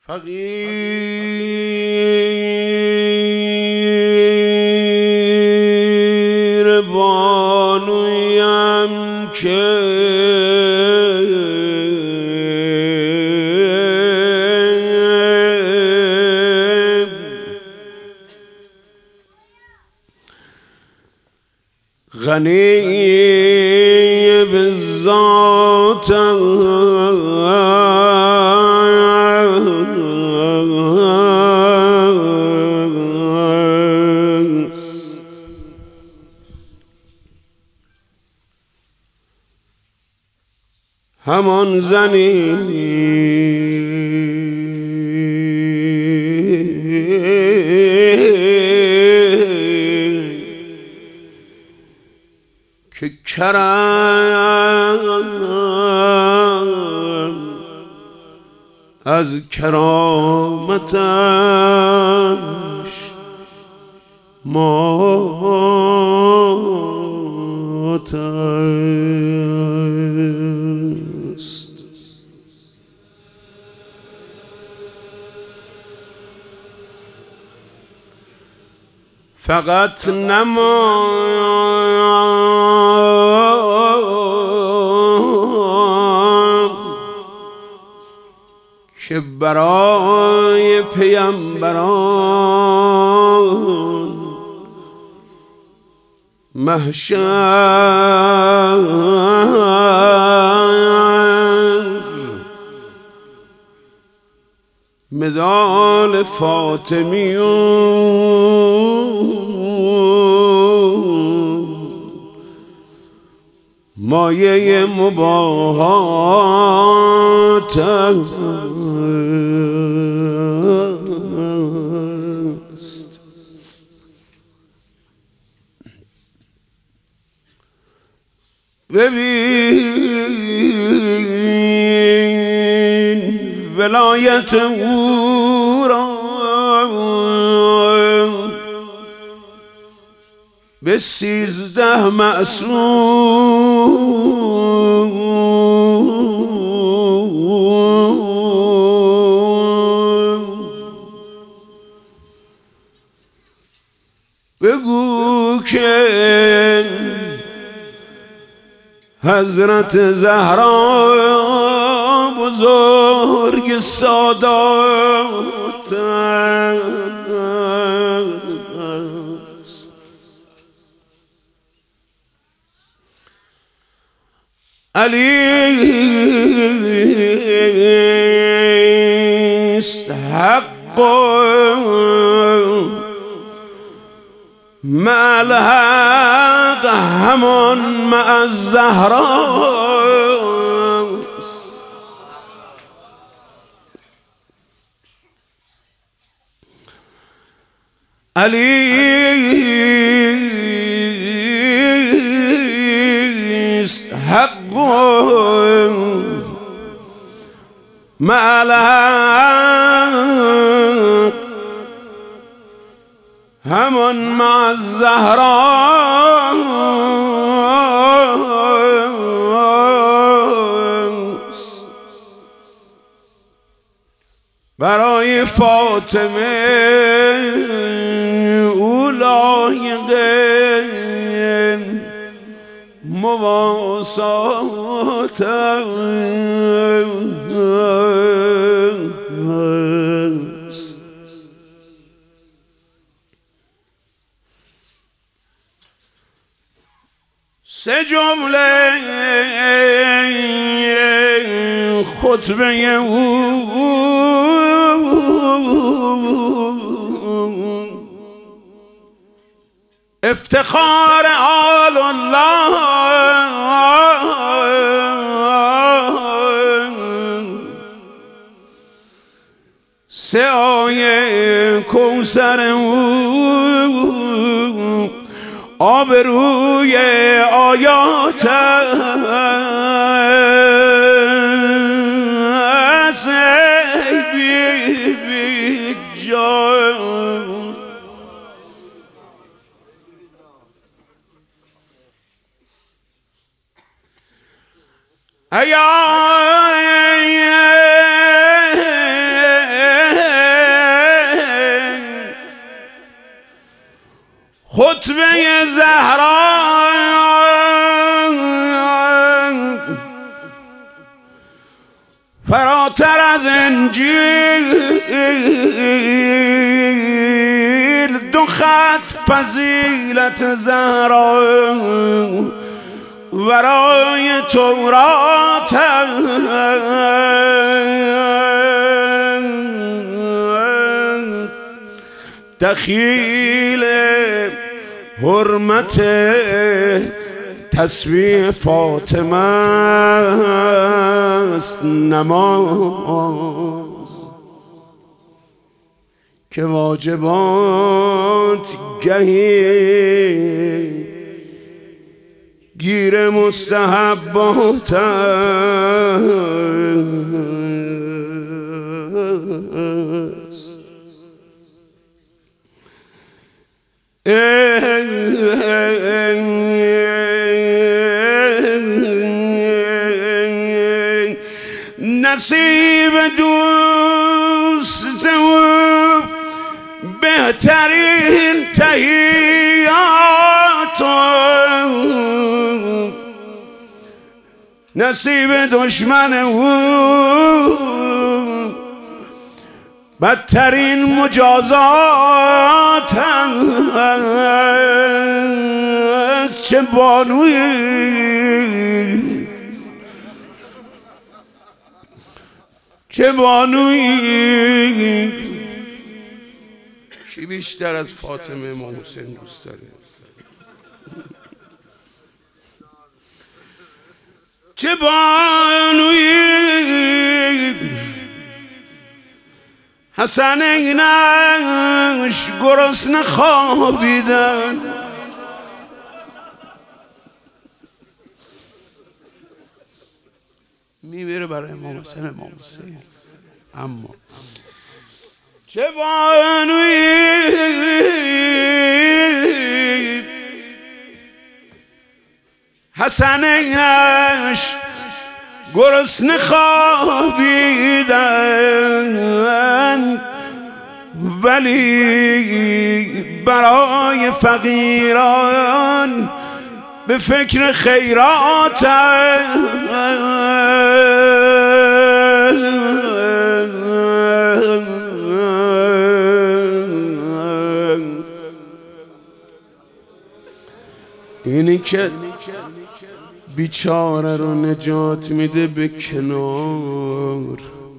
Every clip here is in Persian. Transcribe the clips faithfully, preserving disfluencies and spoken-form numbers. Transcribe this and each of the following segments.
فقیر بانویم که غنی به ذات همان زنی که کرم از کرامتش مات است. فقط نماند که برای پیامبران محشر مدال فاطمیون مایه مباهات است. ببین ولایت او را به سیزده معصوم بگو که حضرت زهرا بزرگ سادات است. علی است حق مع الحق همان مع الزهرا است. علی است حق مع الحق همان مع الزهرا است. برای فاطمه او لایق مواسات است. سه جمله خطبه او افتخار آل الله سه آیه کوثر او آبروی آیات است. بی بی جان ایا خطبه زهرا فراتر از انجیل، دو خط فضیلت زهرا ورای تورات، دخیل حرمت تسبیح فاطمه است نماز، که واجبات گهی گیر مستحبات است. نصیب دوست و بهترین تحیات، نصیب دشمن او بدترین مجازات است. چه بانوی چه بانوی کی بیشتر از فاطمه امام حسین دوست داره؟ چه بانوی حسنینش گرسنه خوابیدن، میمیره برای امام حسین امام حسین. اما چه بانوی حسنینش گرسنه خوابیدن، ولی برای فقیران به فکر خیرات اینی که بیچاره رو نجات میده به کنار.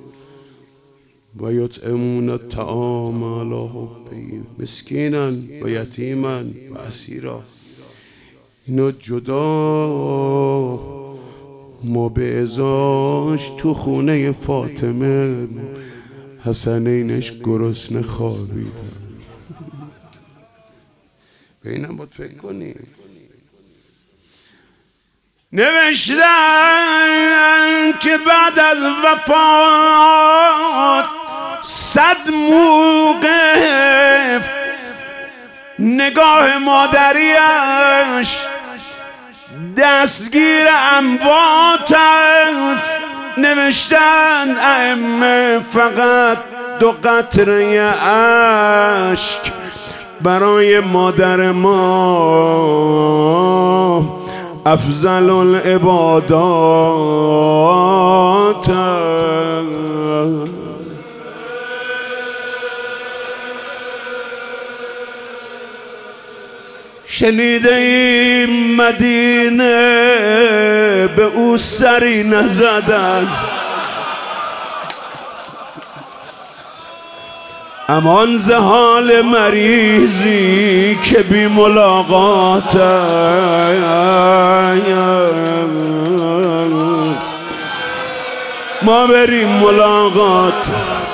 و یطعمون الطعام علی حبه مسکینا و یتیما و اسیرا، اینو جدا مبعزاش تو خونه فاطمه حسنینش گرسنه خوابیدن. به اینم باید فکر کنیم. نوشتن که بعد از وفات صد موقف نگاه مادریش دستگیر اموات است. نوشتن ائمه فقط دو قطره اشک برای مادر ما افضل العبادات. شنیده این مدینه به او سری نزدن، امان ز حال مریضی که بی ملاقات ما بریم ملاقات.